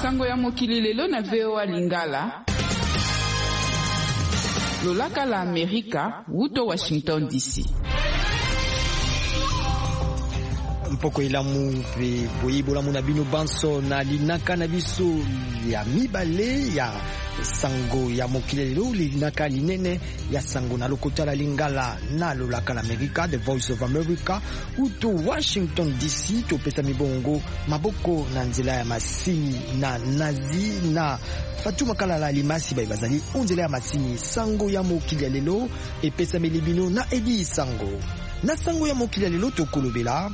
sango ya mokili lelo na VOA Lingala. Lolaka la Amerika, wuto Washington DC. Mpoko ilamu pe boyibola muna bino banso na linaka na biso ya mibale ya sango ya mokili lelo, linaka linene ya sango na lokota la Lingala na lolaka la Amerika, The Voice of America, uto Washington DC. Topesa mibongo maboko na nzela ya masini na nazi na Fatuma Kalala Limasi bazali onzela ya masini. Sango ya mokili lelo epesa melibino na Edi Sango. Na sango ya mokili lelo tokolobela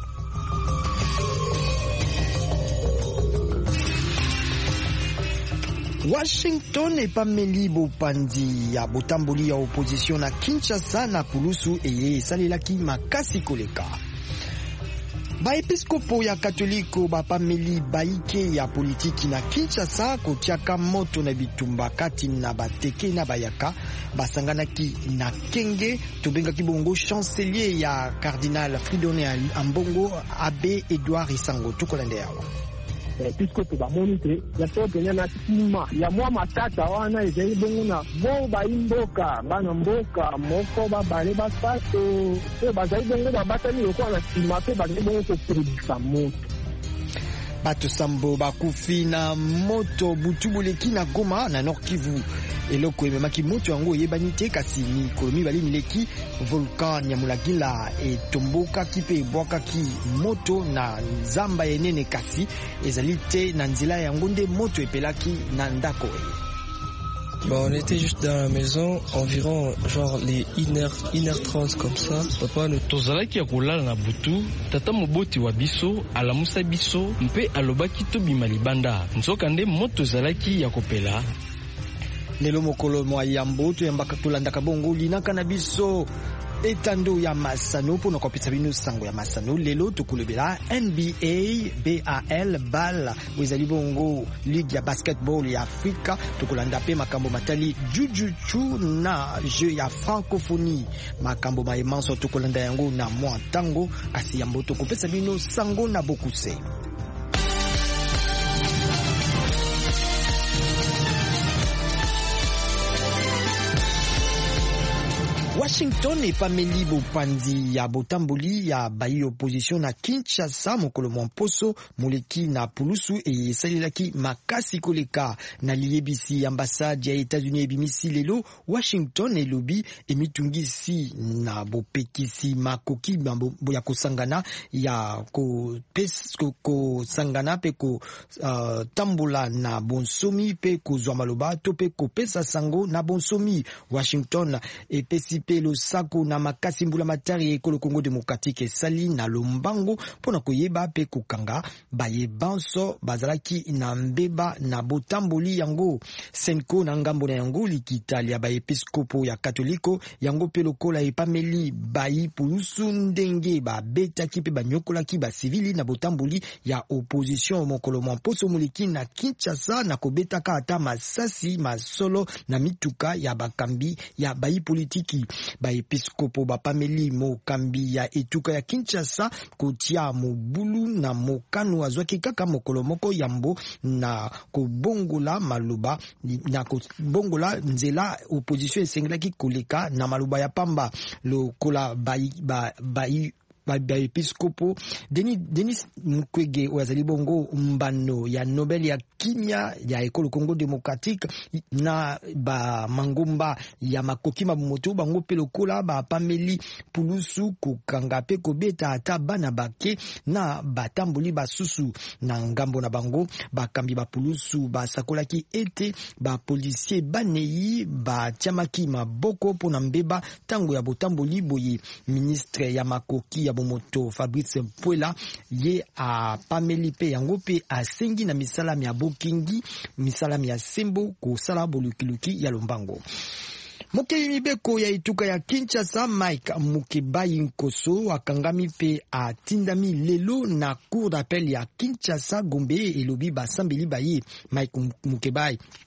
Washington epameli bopandi ya botamboli ya opposition na Kinshasa na kulusu eye esalelaki makasi koleka. Baepiskopo ya Katoliko bapameli baike ya politiki na Kinshasa kotiaka moto na bitumba kati na bateke na bayaka basanganaki na kenge. Tobengaki bongo chancelier ya Cardinal Fridolin Ambongo Abbé Edouard Isango tokolande yawa. Episkopo bamoni te ya tokenya na nsima ya mwa matata wana ezali bongo na bo baimboka bana mboka moko babale basato pe bazali bongo babatani lokola na nsima pe bazali bongo kopredisa moto. Bato sambo bakufi na moto butubuleki na Goma na Nord Kivu. Eloko ememaki moto yango yebani te kasi mikolo mibale mileki volcan Nyamulagila etombokaki pe ebwakaki moto na zamba enene kasi ezali te na nzela yango nde moto epelaki na ndako. On était juste dans la maison, environ genre les 1h30 comme ça. Papa nous tozalaki ya kolala na butu, tata moboti wa biso alamusa biso mpe alobaki tobima libanda. Nzoka nde moto zalaki ya kopela. Lelo mokolo mwa yambo toyambaka tolandaka bongo linaka na biso etando ya masano pona kopesa bino sango ya masano. Lelo tokolobela NBA BAL bal wezali bongo ligue ya basketball ya Afrika. Tokolanda pe makambo matali jujuchu na jeu ya francophonie. Makambo maemanso tokolanda yango na mwa tango kasi yambo tokopesa bino sango na bokuse. Washington epameli bopandi ya botamboli ya bayi opposition na Kinshasa mokolo mposo moleki na pulusu esalelaki makasi koleka na liyebisi ambassade ya États-Unis ebimisi lelo. Washington elobi emitungisi na bopekisi makoki ya kosangana ya kosangana pe ko tambola na bonsomi pe kozwa maloba to pe kopesa sango na bonsomi. Washington epesi pe losako na makasi mbula matari ekolo Congo Démocratique esali na lombango pona koyeba pe kokanga bayebanso bazalaki na mbeba na botamboli yango. Senko na ngambo na yango likitali ya baepiskopo ya Katoliko yango pe lokola epameli bayi pulusu ndenge babetaki pe banyokolaki basivili na botamboli ya opposition mokolo mposo moleki na Kinshasa na kobetaka ata masasi masolo na mituka ya bakambi ya bayi politiki. Baepiskopo bapameli mokambi ya etuka ya Kinshasa kotia mobulu na mokano azwaki kaka mokolo moko yambo na kobongola maloba na kobongola nzela opposition esengelaki koleka na maloba ya pamba lokola baepiskopo Denis Mukwege wazali bongo mbano ya Nobel ya kimia ya ekolo Congo Démocratique na ba mangomba ya makoki mabumoto bango pe lokola ba pameli pulusu kokanga pe kobeta ata bana bake na batamboli basusu na ngambo na bango bakambi ba pulusu basakolaki ete ba policier baneyi batiamaki maboko pona mbeba tango ya botamboli boye. Ministre ya makoki ya bomoto Fabrice Mpuela ye a pameli pe yango pe asengi na misalami ya bokingi misalami ya sembo kosala bolukiluki ya lombango. Mokeli mibeko ya ituka ya Kinshasa Mike Mukebai Nkoso akangami pe atindami lelo na cour d'appel ya Kinshasa Gombe elobi basambeli baye. Mike Mukebai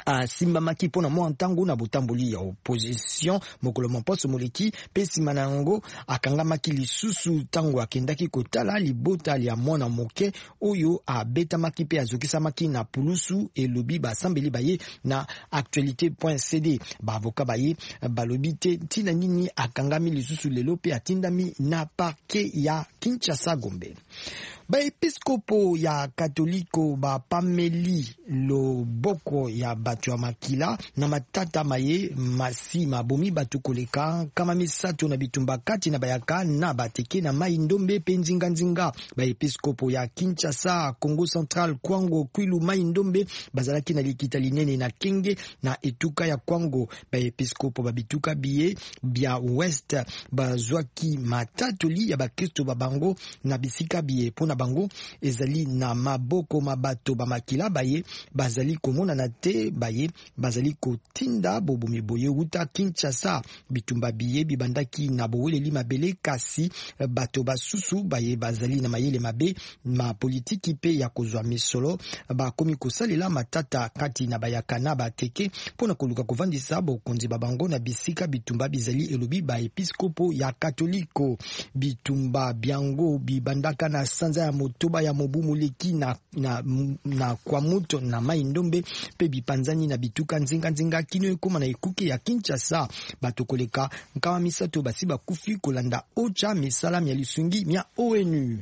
asimbamaki mpona mwa ntango na botamboli ya opposition mokolo moposo moleki pe nsima na yango akangamaki lisusu ntango akendaki kotala libota ya mwana moke oyo abetamaki pe azokisamaki na pulusu elobi basambeli baye na actualité.cd. Baavoka baye balobi te ntina nini akangami lisusu lelo pe atindami na parke ya Kinshasa Gombe. Baepiskopo ya katoliko bapameli loboko ya bato ya makila na matata maye masi mabomi batu koleka kama misato na bitumba kati na bayaka na bateke na mai ndombe pe nzinga. Baepiskopo ya Kinshasa, Congo Central, Kwango, Kwilu, mai ndombe bazalaki na likita linene na Kenge na etuka ya Kwango. Baepiskopo babituka biye bia West bazwaki matatoli ya bakristo babango na bisika biye pona bango ezali na maboko mabato bamakila baye bazali komona na te baye bazali kotinda bobomi boye uta Kinshasa. Bitumba biye bibandaki na boweleli mabele kasi bato basusu baye bazali na mayele mabe ma politiki pe ya kozwa misolo bakomi kosalela matata kati na bayaka na bateke pona koluka kovandisa bokonzi babango na bisika bitumba bizali elobi ba episkopo ya katoliko. Bitumba biango bibandaka na sanza ya motoba ya mobumu leki na kwa muto na mai ndombe pe bipanzani na bituka nzinga kino ekoma na ekuke ya Kinshasa. Bato koleka nkawa misato basi bakufi kolanda ocha misala mya lisungi mya ONU.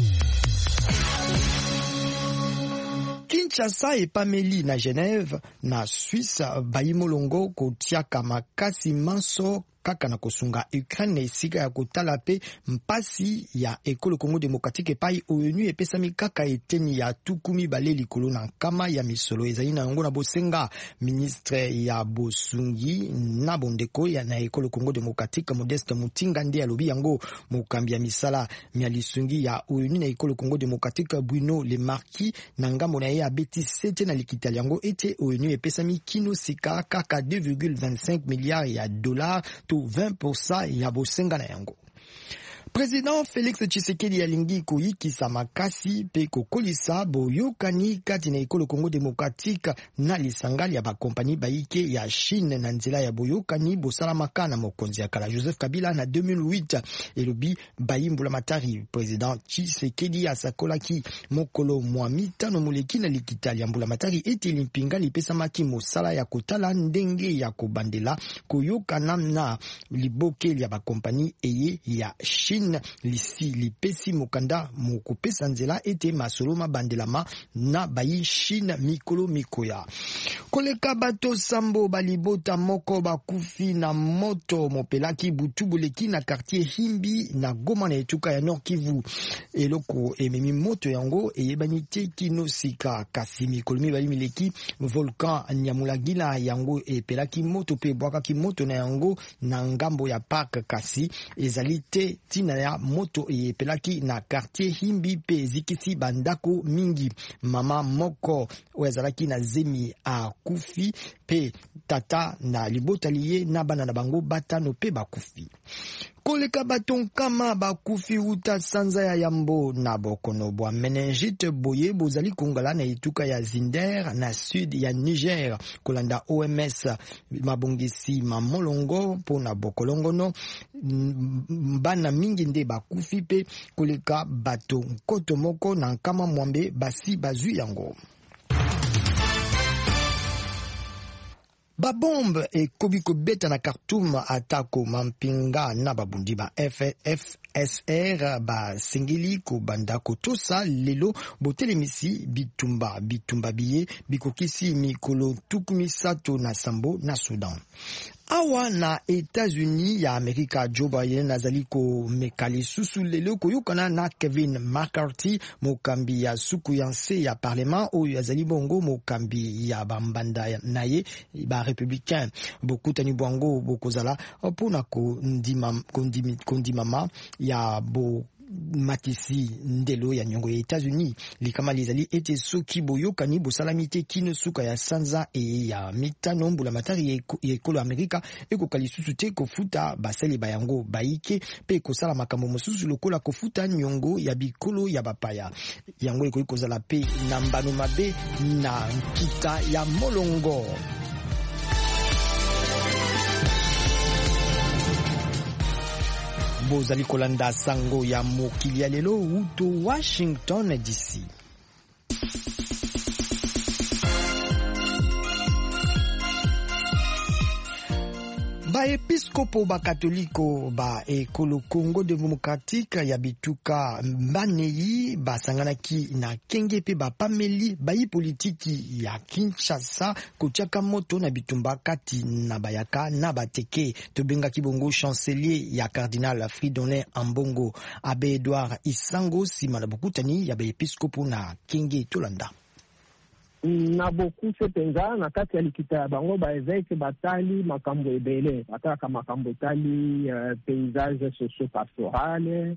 Kinshasa epameli na Genève na Suisse bayimolongo kotiaka makasi manso kaka na kosunga Ukraine na esika ya kotala pe mpasi ya ekolo Congo Démocratique pai ONU epesami kaka eteni ya tukumi bale likolo na nkama ya misolo ezali na yango na bosenga. Ministre ya bosungi na bondeko ya na ekolo Congo Démocratique Modeste Mutinga nde alobi yango. Mokambi ya misala mya lisungi ya ONU na ekolo Congo Démocratique Bruno Le Marquis na ngambo na ye abeti sete na likitali yango ete ONU epesami kino sika kaka 2,25 milliards ya dollars to 20% ya bosenga na yango. Président Félix Tshisekedi alingi koyikisa makasi pe kokolisa boyokani kati na ekolo Congo Démocratique na lisangali ya bakompani baike ya Chine na nzela ya boyokani bosalamaka na mokonzi ya kala Joseph Kabila na 2008 elobi bayimbula matari. Président Tshisekedi asakolaki mokolo mwa mitano moleki na likitali ya mbula matari eti limpinga lipesamaki mosala ya kotala ndenge ya kobandela koyokana na libokeli ya bakompani eye ya Chine lisi lipesi mokanda mokopesa nzela ete masolo mabandelama na bayi Chine mikolo mikoya. Koleka bato sambo balibota moko bakufi na moto mopelaki butu boleki na quartier Himbi na Goma na etuka ya Nord Kivu. Eloko ememi moto yango eyebani te kino sika kasi mikolo mibali mileki volcan Nyamulagila yango epelaki moto pe bwakaki moto na yango na ngambo ya park kasi ezali te tina ya moto epelaki na quartier Himbi pe zikisi bandako mingi. Mama moko oezalaki na zemi a kufi pe tata na libota liye na bana na bango batano pe bakufi. Koleka baton kama bakufi uta sanza ya yambo na bokono bwa meningite boye bozali kongala na etuka ya Zinder na sud ya Niger. Kolanda OMS mabongisi mamolongo pona bokolongono bana mingi nde bakufi pe koleka bato nkoto moko na nkama mwambe basi bazui yango. Babombe ekobi kobeta na Khartoum atako mampinga na babundi ba FSR ba singili ko banda kotosa lelo botelemisi bitumba biye bikokisi mikolo tukumisato na sambo na Sudan. Awa na États-Unis ya Amerika Joe Biden azali ko mekali susu lelo koyokana na Kevin McCarthy mokambi ya suku yanse ya parlement oyo azali bongo mokambi ya bambanda naye ba républicain bokutani bwango bokozala pona ko ndimama ya bo matisi ndelo ya nyongo ya États-Unis likama lizali ete soki boyokani bosalamite kino suka ya sanza e ya mitano mbula matari ekolo Amerika ekoka lisusu te kofuta basali bayango baike pe kosala makambo mosusu lokola kofuta nyongo ya bikolo ya bapaya yango ekoki kozala pe na mbano mabe na nkita ya molongo. Bozali kolanda sango ya mokili ya lelo uto Washington DC. Ba episkopo ba katoliko ba ekolo Congo Démocratique ya bituka mbaneyi basanganaki na kenge pe ba pameli bayi politiki ya Kinshasa kotiaka moto na bitumba kati na bayaka na bateke tobenga kibongo chancelier ya Cardinal Fridolin Ambongo Abbé Edouard Isango sima na bokutani ya ba episkopo na kenge tolanda. Na beaucoup sepenza na kati ya likita ya bango ba évêque batali makambo ebele bataka makambo tali paysage socio-pastoral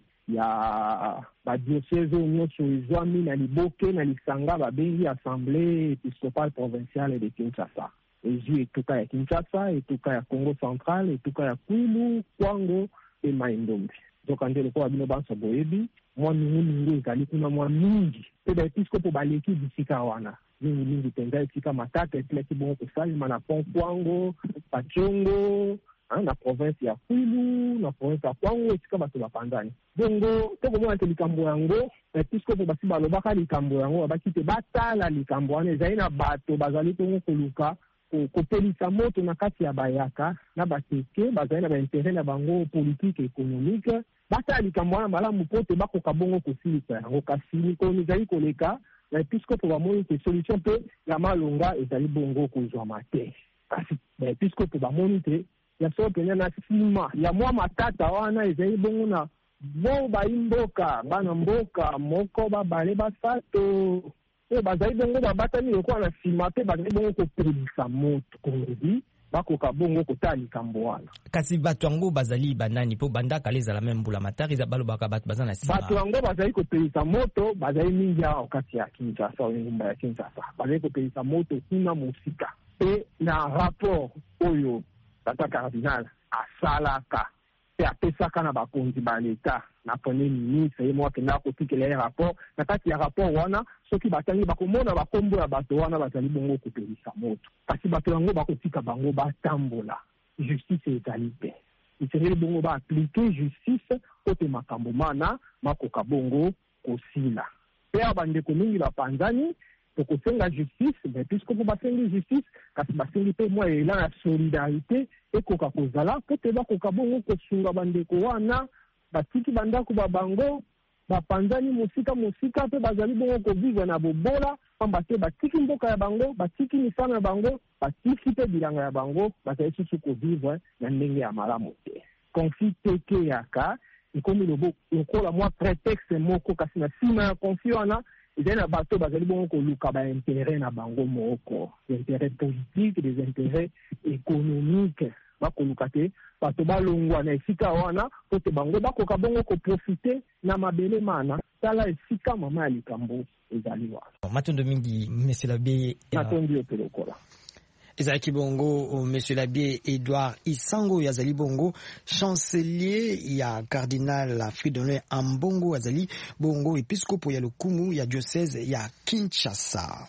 ya ba diocèse nyonso ezwami na liboke na lisanga babengi assemblée épiscopale provinciale de Kinshasa ezwi etuka ya Kinshasa etuka ya Congo central etuka ya Kwilu Kwango e Maindombe donc andele kwa bino banso boyebi mwa mingi ezali kuna mwa mingi pe ba episcopo baleki bisika wana mingi penza etika matata etilaki bongo kosalema na pont Kwango Pachongo na province ya Kwilu na province ya Kwango etika bato bapanzani bongo tokomona te likambo yango episcopo basi balobaka likambo yango babaki te batala likambo wana ezali na bato bazali bongo koluka kopelisa moto na kati ya bayaka na bateke bazali na baintere na bango politique économique batala likambo wana malamu po te bakoka bongo kosilisa yango kasi mikolo ezali koleka na episcopo bamoni te solution pe ya malonga ezali bongo kozwama te kasi na episcopo bamoni te ya so penya na sima ya mwa matata wana ezali bongo na bo baimboka bana mboka moko babale basato e bazali bongo babatani lokola na sima pe bazali bongo kopelisa moto kongi bakoka bongo kotala likambo wana kasi bato yango bazali banani po bandaka lezala meme mbula matari za balobaka bato baza na sima bato yango bazali kopelisa moto bazali mingi awa kati ya Kinshasa ngumba ya Kinshasa bazali kopelisa moto kuna mosika pe na rapport oyo tata cardinal asalaka pe apesaka na bakonzi ba leta na premier ministre ye moko na kotikela rapport na kati ya rapport wana soki batangi bakomona bakombo ya bato wana bazali bongo kopelisa moto kasi bato yango bakotika bango batambola justice ezali te isengeli bongo baaplike justice kote makambo mana makoka bongo kosila pe abandeko mingi bapanzani tokosenga justice mais puisque basengi justice kasi basengi pe mwa ela na solidarité ekoka kozala po te bakoka bongo kosunga bandeko wana batiki bandako babango bapanzani mosika pe bazali bongo kovivre na bobola pamba te batiki mboka ya bango batiki misano ya bango batiki pe bilanga ya bango bazali susu kovivre na ndenge ya malamu te conflit teke yaka ikomi lokola mwa prétexte moko kasi na nsima ya conflit wana ezali na bato bazali bongo koluka baintérêt na bango moko des intérêts politiques des intérêts économiques bakoluka te bato balongwa na esika wana po te bango bakoka bongo koprofite na mabele mana tala esika mama ya likambo ezali wana matondo mingi monsieur l'abbé matondi yo pelokola ezalaki bongo monsieur l'abbé Edouard Isango yazali bongo chancelier ya Cardinal Fridolin Ambongo azali bongo episkopo ya lokumu ya diocèse ya Kinshasa.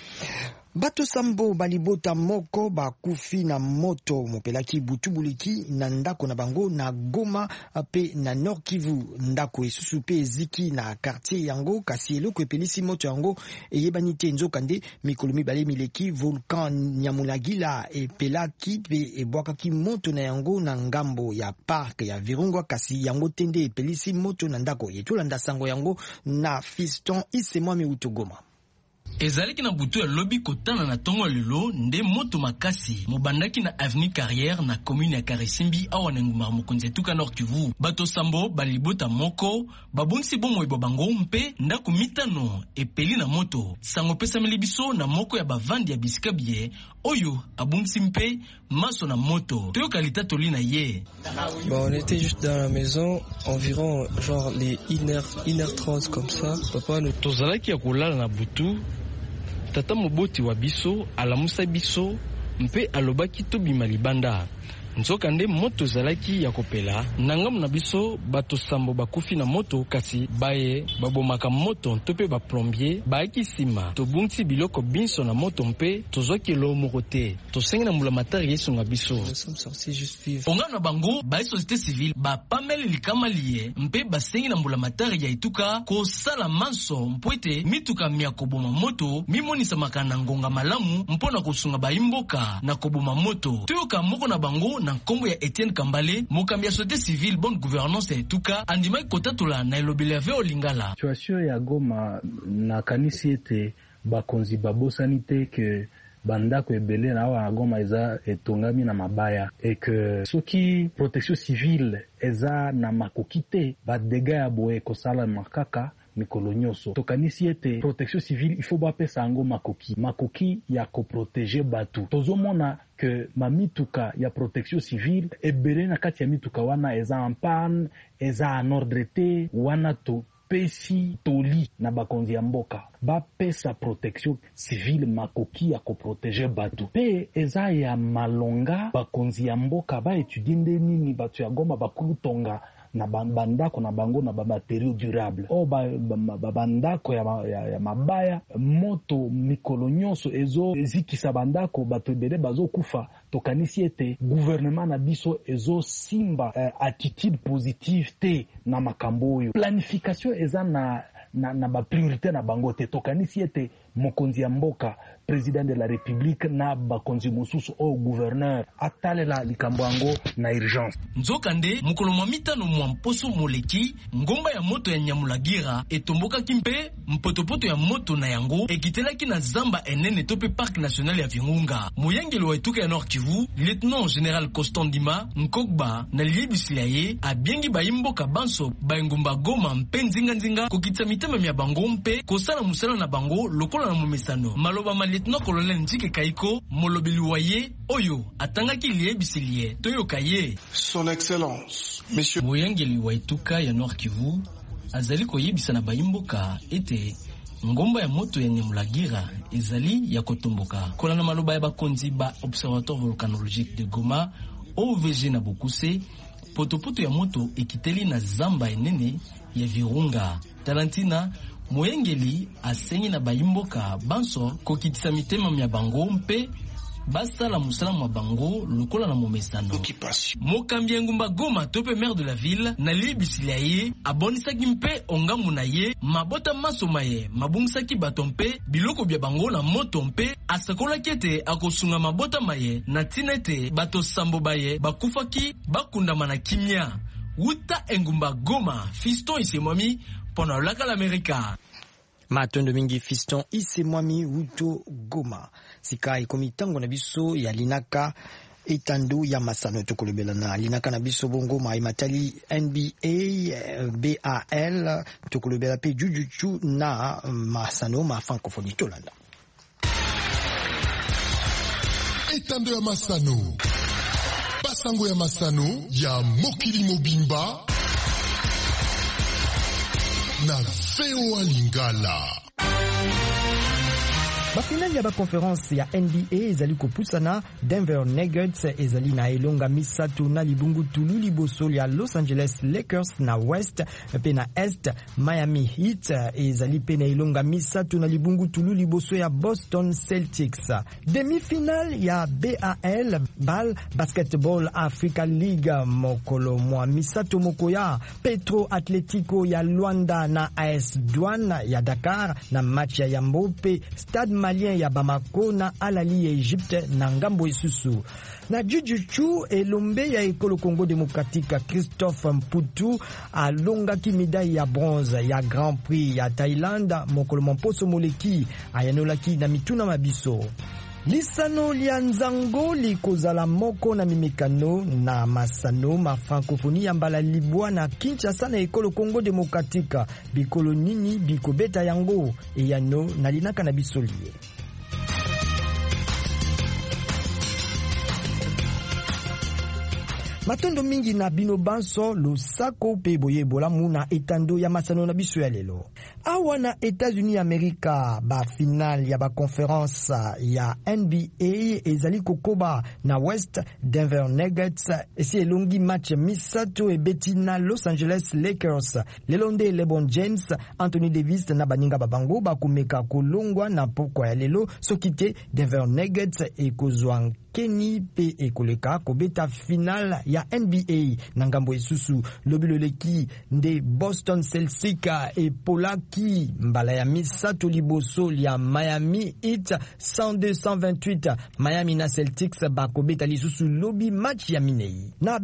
Bato sambo balibota moko bakufi na moto mopelaki butubuliki na ndako na bango na Goma pe na Nord Kivu ndako esusu pe eziki na quartier yango kasi eloko epelisi moto yango eyebani te nzokande mikolo mibale mileki volcan Nyamulagila epelaki pe ebwakaki moto na yango na ngambo ya park ya Virunga kasi yango tende epelisi moto na ndako etolanda sango yango na Fiston Isemwami Utogoma. ezalaki na butu ya lobi kotana na tongo lelo nde moto makasi mobandaki na avenue Carrière na commune ya Karisimbi awa na nguma mokonzi tuka Nord Kivu. Bato sambo balibota moko babunsi bomo bango mpe ndako mitano epeli na moto. Sango pesa milibiso na moko ya bavandi ya bisikabie oyo abunsi mpe maso na moto. Toyo kalita tolina ye. On était juste dans la maison environ genre les 1h30 comme ça. Papa nous tozalaki ya kolala na butu. Tata moboti wa biso alamusa biso mpe alobaki tobima libanda. Nzoka nde moto zalaki ya kopela nangam na biso bato sambo bakufi na moto kasi baye babomaka moto tope ba plombier baaki sima tobungti biloko binso na moto mpe tozwaki lo mokote tosengi na mbula matari yesu nga biso. Onga na bango ba société civile ba pameli likama liye mpe basengi na mbula matari ya ituka ko sala manso mpwete mituka mia koboma moto mimonisa makana ngonga malamu mpona kosunga ba imboka na koboma moto. Tuyoka moko na bango na nkombo ya Etienne Kambale mokambi ya société civile bonne gouvernance ya etuka andimai kotatola na elobele ave olingala. Situation ya Goma na kanisi ete bakonzi babosani te ke bandako ebele na awa Goma eza etongami na mabaya et que soki protection civile eza na makoki te badega ya boye kosala makaka mikolo nyonso. Tokanisi ete protection civile il faut bapesa yango makoki ya koprotege batu. Tozomona que mamituka ya protection civile ebele na kati ya mituka wana eza en panne, eza en ordre te, wana to pesi toli na bakonzi ya mboka bapesa protection civile makoki ya koprotege batu pe eza ya malonga bakonzi ya mboka ba etudie nde nini batu ya Goma bakutonga na bandako na bango na baterio durable o bandako ya mabaya moto mikolo nyonso ezo zikisa bandako bato ebele bazokufa. Tokanisi ete gouvernement na biso ezo simba attitude positive te na makambo oyo. Planification eza na ba priorité na bango te. Tokanisi ete mokonzi ya mboka président de la république na bakonzi mosusu au gouverneur atalela likambo yango na urgence. Nzokande mukolo mwa mitano mwa mposo moleki ngomba ya moto ya Nyamulagira etomboka kimpe mpotopoto ya moto na yango ekitelaki na zamba enene tope parc national ya Virunga. Muyangelo wa etuka ya Nord Kivu lieutenant général Constant Ndima Nkogba na liebisilaye abiengi baimboka banso baingumba Goma mpe nzinga kokitsa mitema mya bango mpe kosala musala na bango lokola na mumesano. Maloba lieutenant colonel Njike Kaiko molobeli waye oyo atangaki liebisilie toyoka ye. Son excellence monsieur Muyangeli wa etuka ya Nord Kivu azali koyebisa na baimboka ete ngomba ya moto ya Nyamulagira ezali ya kotomboka kola na maloba ya bakonzi ba observatoire volcanologique de Goma OVG na Bokuse. Potopoto ya moto ekiteli na zamba enene ya Virunga. Tarantina Muyangeli asengi na baimboka banso kokitisa mitema mya bango mpe basala musala mwa bango lokola na momesano. Mokambi ngumba Goma tope maire de la ville na liebisilaye abonisaki mpe ongamu na ye mabota maso maye mabungisaki bato mpe biloko bya bango na moto mpe asakolaki ete akosunga mabota maye na tinete bato sambo baye bakufaki bakundama na kimia. Wuta engumba Goma Fiston Isemwami pona laka l'Amerika. Matondo mingi Fiston Isemwami Wuto Goma. Sika ikomi tango na biso ya linaka etandu ya masano tokolobela na linaka na biso bongo ma imatali NBA BAL tokolobela pe jujuchu na masano ma francophonie tolanda. Etandu ya masano. Basango ya masano ya mokili mobimba na VOA Lingala. Bafinali ya bakonference ya NBA ezali kopusana. Denver Nuggets ezali na elonga misatu na libungu tulu liboso ya Los Angeles Lakers na West pe na Est. Miami Heat ezali pe na elonga misatu na libungu tulu liboso ya Boston Celtics. Demi-finale ya BAL Basketball Africa League mokolo mwa misatu mokoya Petro Atletico ya Luanda na AS Douane ya Dakar na match ya Yambo pe Stade malien ya Bamako na alali ya Egypte na ngambo isusu. Na jujuchu elombe ya ekolo Congo Démocratique Christophe Mputu alongaki médaille ya bronze ya Grand Prix ya Thaïlande mokolo mposo moleki ayanolaki na mituna mabiso. Lisano lia nzango likozala moko na mimikano na masano ma francophonie ya mbala libwa na Kinshasa na ekolo Congo Démocratique bikolo nini bikobeta yango eyano na linaka na bisolie. Matondo mingi na bino banso Lusako pe boye bolamu na etando ya masano na biso ya lelo. Awa na États-Unis Amerika ba final ya ba conference ya NBA ezali kokoba na West Denver Nuggets esi elongi match misato ebeti na Los Angeles Lakers. Lelonde LeBron James, Anthony Davis na baninga babango bakumeka kolongwa na pokwa ya lelo sokite Denver Nuggets ekozwa Kenny pe ekoleka kobeta final ya NBA na ngambo esusu lobilo leki nde Boston Celtics e Polaki mbala ya misato liboso ya Miami Heat 102-128. Miami na Celtics bakobeta lisusu lobi match ya minei. Na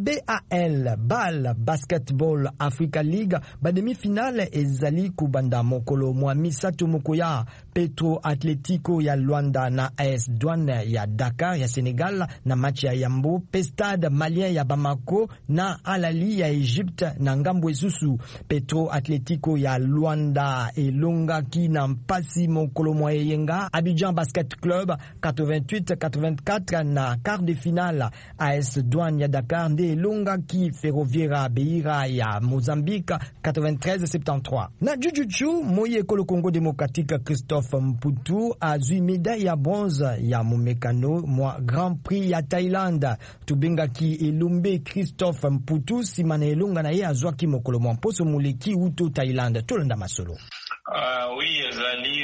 BAL Basketball Africa League ba demi-finale ezali kubanda mokolo mwa misato mokoya Petro Atletico ya Luanda na AS Douane ya Dakar ya Senegal na match ya Yambo, Pestade Malien ya Bamako na Alali ya Egypte na ngambo esusu. Petro Atletico ya Luanda elongaki na mpasi mokolo mwa yenga Abidjan Basket Club 88-84 na quart de finale. AS Douane ya Dakar nde elongaki Ferroviaire Beira ya Mozambique 93-73. Na jujuchu moye ekolo Congo Démocratique Christophe Mputu azui médaille ya bronze ya momekano mwa Grand Prix ya Thaïlande. Tubengaki elombe Christophe Mputu simana elonga na ye azwaki mokolo mwa mposo moleki uto Thaïlande. Tolanda masolo. Oui, ezali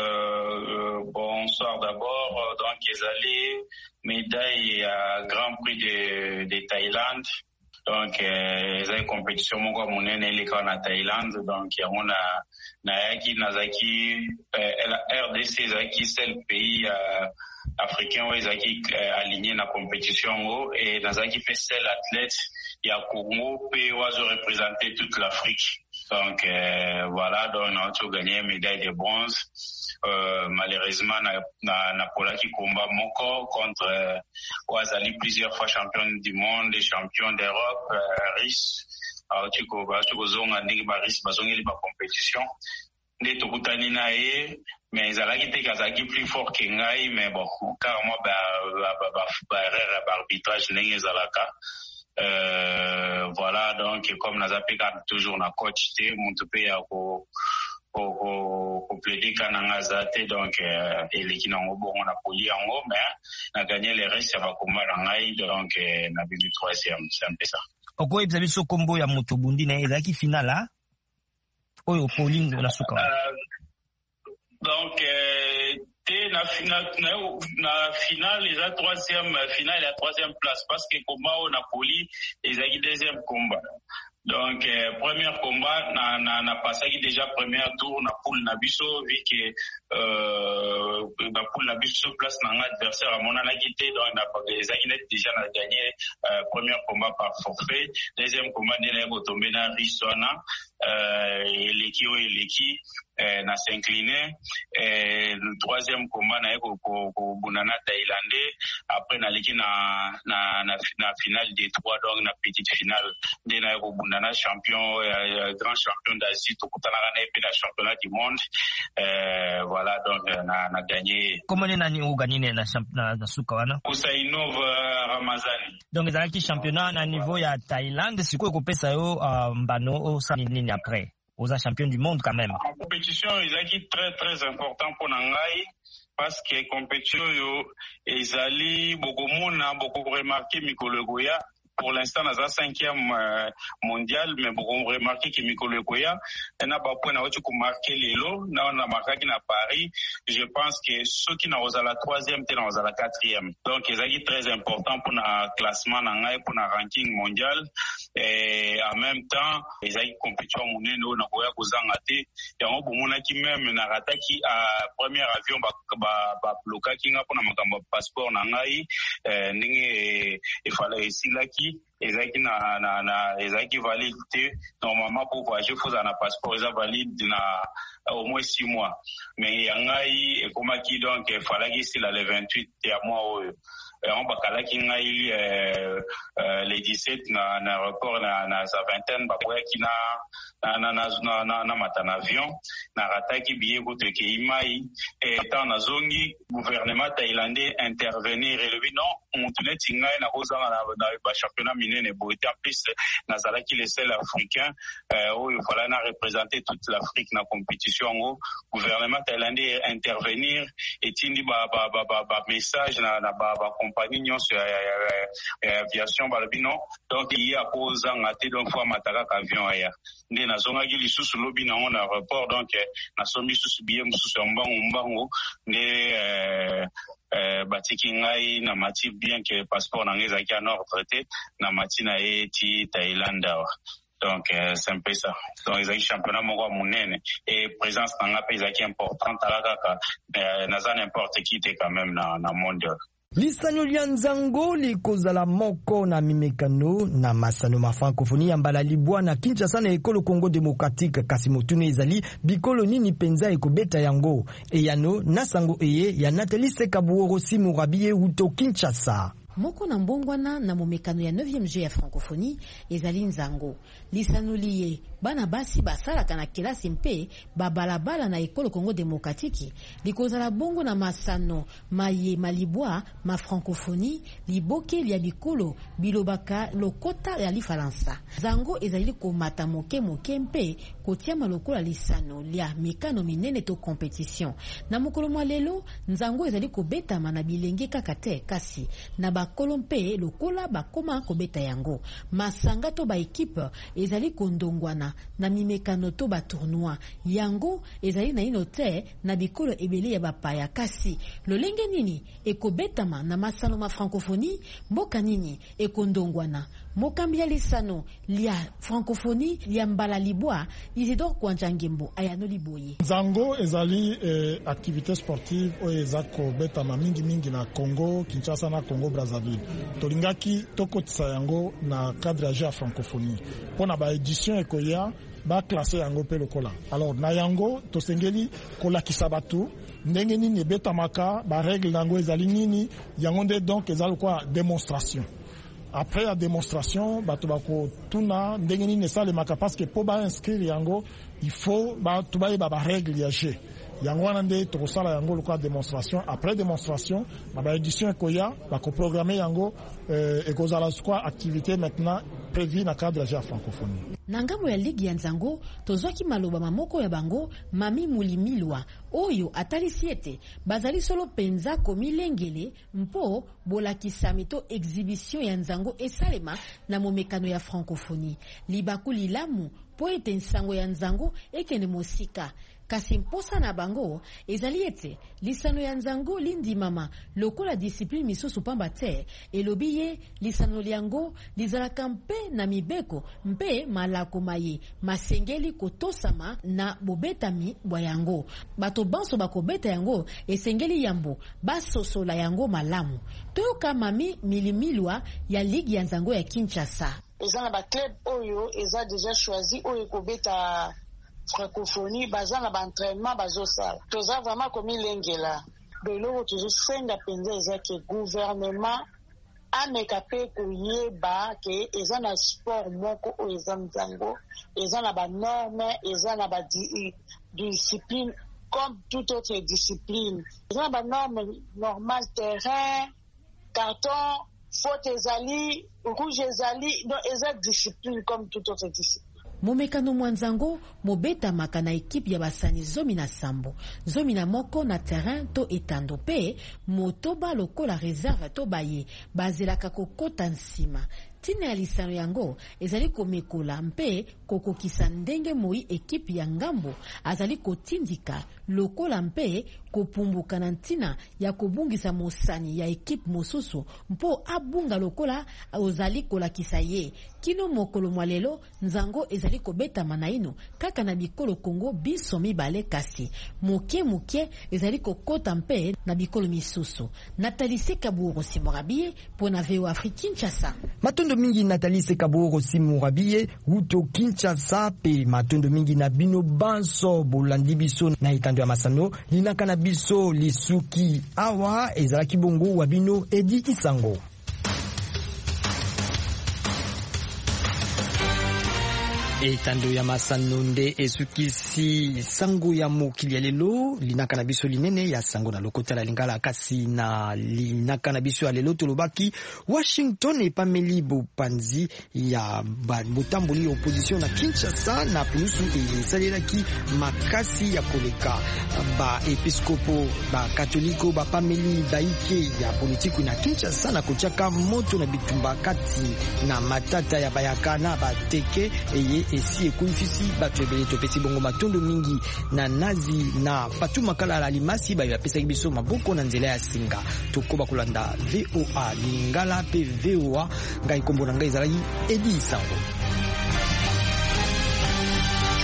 bonsoir d'abord. Donc ezali médaille ya Grand Prix de Thaïlande. Donc ezali compétition moko monene eleka na Thaïlande. Donc yango na yaki nazaki la RDC ezaki seul pays africain où ezaki aligné na compétition et nazaki fait seul athlète ya Congo pe oizo représenter toute l'Afrique. Donc voilà, donc on a gagné médaille de bronze. Malheureusement na Polaki combat moko contre oazali plusieurs fois champion du monde et champion d'Europe, RIS. Tu kozonga ndenge ba RIS bazongeli ba compétition. Nde tokutani na ye mais ezalaki te kazaki plus fort que ngai, mais bon carrément ba erreur arbitrage ndenge ezalaka. Voilà, donc comme nazapeka toujours na coach te muntu pe ya ko plaider kananga zate, donc eleki nango bongo na poli yango, mais na gagné les restes ya bakoma na ngai, donc na bibi 3e, c'est un peu ça. Oko ebisa biso kombo ya moto bundi na ezaki finala oyo Pauline na suka. Donc na finale eza 3e finale ya 3e place parce que combat au Napoli ezaki 2e combat. Donc premier combat na passaki déjà premier tour na poule na biso vu que na poule na biso place na adversaire amona na quitté, donc na ezaki net déjà na gagné premier combat par forfait. Deuxième combat na botombe na Riswana eleki na s'incliner. Le troisième combat na ko bunana thaïlandais, après na leki na finale des 3, donc na petite finale de na ko bunana champion grand champion d'Asie to kutana na pe na championnat du monde. Voilà, donc na gagné. Comment nani ou gagné na suka wana Usainov Ramazani. Donc ezalaki championnat na niveau ya Thaïlande, siko ko pesa yo mbano o sa nini après aux champions du monde quand même. La compétition est très très important pour Nangai parce que compétition yo ezali beaucoup remarqué Mikolo Goya. Pour l'instant, dans la 5e mondial, mais beaucoup remarqué que Mikolo Goya, n'a pas point à marqué les lots, n'a marqué à Paris. Je pense que ceux qui n'ont pas la 3e, t'es dans la 4e. Donc, c'est très important pour le classement, pour le ranking mondial. en même temps ezali compétition munene na koya kozanga te yango bomonaki même na rataki a premier avion ba blokaki nga pona makambo passeport na ngai ndenge efala esilaki ezaki ezaki valide te normalement pour voyager faut un passeport eza valide na au moins 6 mois mais yangai ekomaki donc efalaki sila le 28 ya mois oyo on bakalaki ngai les 17 na aéroport na sa vingtaine bakoyaki na matana avion na rataki billet koteke imai etant nazongi gouvernement thaïlandais intervenir elobi non mutu neti ngai nakozanga na bachampionnat minene boye en plus nazalaki le seul africain oyo fala na représenter toute l'Afrique na compétition yango gouvernement thaïlandais intervenir etindi ba message na ba compagnie nyonso ya aviation balobi non donc il y a kozanga te donc fois mataka avion aya nde nazongaki lisusu lobi nango na aéroport donc nasombi susu billet mosusu ya mbango nde batiki ngai na mati bien que passeport na ngai ezalaki en ordre te na mati na ye ti Thaïlande awa donc c'est un peu ça donc ezalaki championnat moko munene et présence na nga mpe ezalaki importante ala kaka naza n'importe qui te quand même na mondial. Lisano lia nzango likozala moko na mimekano na masano ma francophonie ya mbala libwa na Kinshasa na ekolo Congo démocratique kasi motune ezali bikolo nini penza ekobeta yango eyano na sango eye ya Nathalie Sekabuoro Simurabiye uto Kinshasa. Moko na mbongwana na momekano ya 9e jeu ya francophonie ezali nzango lisano liye bana basi basalaka na kelasi mpe babalabala na ekolo Congo démocratique likozala bongo na masano maye malibwa ma francophonie liboke lia bikolo bilobaka lokota ya lifalansa zango ezali komata moke mpe kotia malokola lisano lia mikano minene to compétition na mokolo mwa lelo nzango ezali kobetama na bilenge kaka te kasi na bakolo mpe lokola bakoma kobeta yango masanga to ba équipe ezali kondongwana na mimekano to ba tournoi yango ezali na inote na bikolo ebele ya bapaya kasi lolenge nini ekobetama na masano ma francophonie mboka nini ekondongwana mokambi ya lisano lia francophonie lia mbala libwa Isidore Kwanjangembo ayano liboye nzango ezali activité sportive oyo ezako betama mingi na Congo Kinshasa na Congo Brazzaville tolingaki tokotisa yango na cadre ya francophonie pona ba édition ekoya ba classé yango pe lokola alors na yango tosengeli kolakisa batu ndenge nini ebetamaka ba règle nango ezali nini yango nde donc ezali kwa démonstration. Après la démonstration, batubako tuna ndenge nini esalemaka parce que po ba inscrire yango il faut batubaye ba règle ya jeu. Yango wana nde tokosala yango lokwa démonstration. Après démonstration, ba édition ekoya bako programmer yango ekozala kwa activité maintenant prévue na cadre ya francophonie. Nangamo ya ligue ya nzango tozwaki maloba mamoko ya bango mami mulimilwa oyo atalisi ete bazali solo penza komilengele mpo bolakisami to exhibition ya nzango esalema na momekano ya francophonie libaku lilamu po ete nsango ya nzango ekene mosika kasi mposa na bango ezali ete lisano ya nzango lindi mama lokola discipline misusu pamba te elobi ye lisano liango lizalaka mpe na mibeko mpe malako maye masengeli kotosama na bobetami bwa yango bato banso bakobeta yango esengeli yambo basosola yango malamu toyoka mami milimilwa ya ligue ya nzango ya Kinshasa eza na ba club oyo eza déjà choisi oyo kobeta francophonie baza na ba entraînement bazosala toza vraiment komi lengela beloko tozosenga penza eza ke gouvernement ameka pe koyeba ke eza na sport moko oyo eza nzango eza na ba norme eza na ba discipline comme toute autre discipline eza na ba norme normal terrain carton faute ezali rouge ezali donc eza discipline comme toute autre discipline. Momekano mwanzango mobeta maka na ekipe ya basani zomi na sambo zomi na moko na terrain to etando pe motoba lokola réserve to baye bazelaka kokota nsima tina ya lisano yango ezali komekola mpe kokokisa ndenge moi ekipe ya ngambo azali kotindika lokola mpe kopumbuka na ntina ya kobungisa mosani ya ekipe mosusu mpo abunga lokola ozali kolakisa ye. Kino mokolo mwalelo nzango ezali kobetama na ino kaka na bikolo Kongo biso mibale kasi muke ezali kokota mpe na bikolo misusu. Nathalie Sekaburo Simorabie pona VOA Afrique Kinshasa. Matondo mingi Nathalie Sekaburo Simorabie uto Kinshasa pe matondo mingi na bino banso bolandi biso na itando ya masano linaka na biso lisuki awa ezalaki bongo wa bino Edi Isango. Etando ya masano nde esukisi sango ya mokili ya lelo linaka na biso linene ya sango na lokota la lingala kasi na linaka na biso ya lelo tolobaki Washington epameli bopanzi ya botamboli opposition na Kinshasa na pulusu esalelaki makasi ya koleka ba episkopo ba katoliko ba pameli baike ya politiku na Kinshasa na kochaka moto na bitumba kati na matata ya bayaka na bateke eye esi ekonfisi bato ebele topesi bongo matondo mingi na nazi na patu makala la limasi bayo apesaki biso maboko na nzela ya singa tokoba kolanda VOA lingala pe VOA ngai kombo na ngai ezalaki Edi Sango.